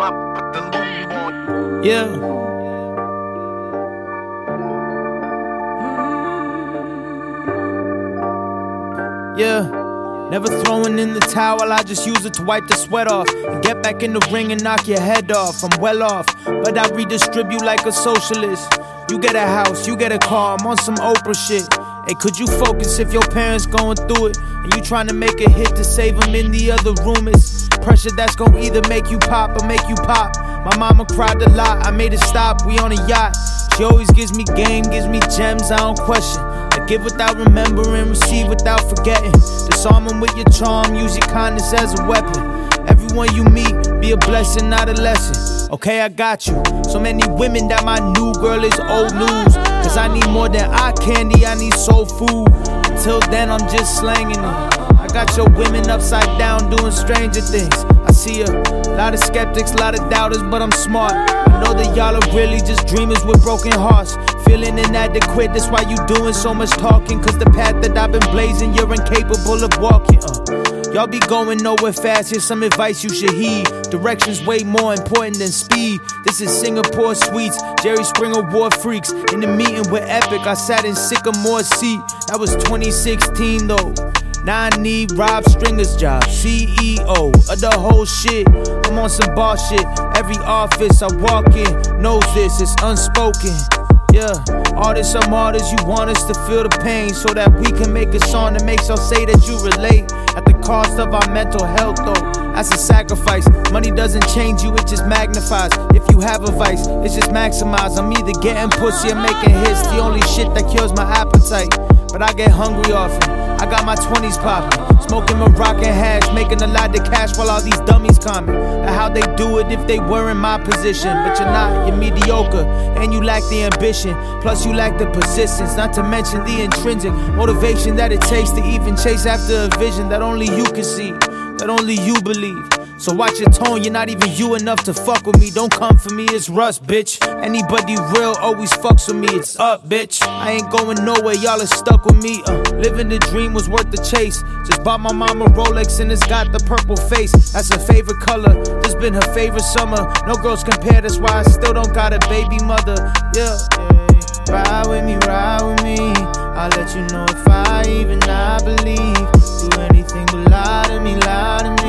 put the loop on. Yeah. Yeah, never throwing in the towel, I just use it to wipe the sweat off and get back in the ring and knock your head off. I'm well off, but I redistribute like a socialist. You get a house, you get a car, I'm on some Oprah shit. Hey, could you focus if your parents going through it and you trying to make a hit to save them in the other room? It's pressure that's gonna either make you pop or make you pop. My mama cried a lot, I made it stop, we on a yacht. She always gives me game, gives me gems, I don't question. I give without remembering, receive without forgetting. Disarm them with your charm, use your kindness as a weapon. Everyone you meet, be a blessing, not a lesson. Okay, I got you. So many women that my new girl is old news. Cause I need more than eye candy, I need soul food. Until then, I'm just slanging it. I got your women upside down doing stranger things. I see a lot of skeptics, a lot of doubters, but I'm smart. I know that y'all are really just dreamers with broken hearts. Feeling inadequate, that's why you doing so much talking. Cause the path that I've been blazing, you're incapable of walking. Y'all be going nowhere fast, here's some advice you should heed. Direction's way more important than speed. This is Singapore Suites, Jerry Springer War Freaks. In the meeting with Epic, I sat in Sycamore's seat. That was 2016 though. Now I need Rob Stringer's job, CEO of the whole shit. I'm on some boss shit. Every office I walk in knows this, it's unspoken. Yeah, artists are martyrs, you want us to feel the pain so that we can make a song that makes y'all say that you relate. At the cost of our mental health though, that's a sacrifice. Money doesn't change you, it just magnifies. If you have a vice, it's just maximize. I'm either getting pussy or making hits, the only shit that kills my appetite. But I get hungry often, I got my 20s poppin', smoking Moroccan hash, making a lot of cash while all these dummies comment. Now how they do it if they were in my position. But you're not, you're mediocre, and you lack the ambition. Plus you lack the persistence, not to mention the intrinsic motivation that it takes to even chase after a vision that only you can see, that only you believe. So watch your tone, you're not even you enough to fuck with me. Don't come for me, it's Russ, bitch. Anybody real always fucks with me, it's up, bitch. I ain't going nowhere, y'all are stuck with me. Living the dream was worth the chase. Just bought my mama Rolex and it's got the purple face. That's her favorite color, this been her favorite summer. No girls compare, that's why I still don't got a baby mother. Yeah, ride with me, ride with me. I'll let you know if I even not believe. Do anything but lie to me, lie to me.